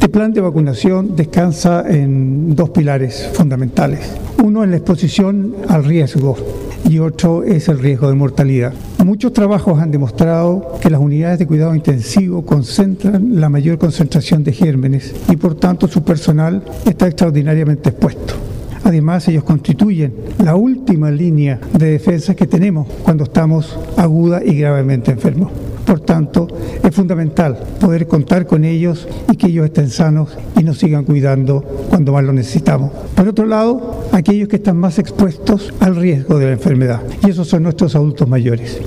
Este plan de vacunación descansa en dos pilares fundamentales. Uno es la exposición al riesgo y otro es el riesgo de mortalidad. Muchos trabajos han demostrado que las unidades de cuidado intensivo concentran la mayor concentración de gérmenes y por tanto su personal está extraordinariamente expuesto. Además, ellos constituyen la última línea de defensa que tenemos cuando estamos aguda y gravemente enfermos. Por tanto, es fundamental poder contar con ellos y que ellos estén sanos y nos sigan cuidando cuando más lo necesitamos. Por otro lado, aquellos que están más expuestos al riesgo de la enfermedad, y esos son nuestros adultos mayores.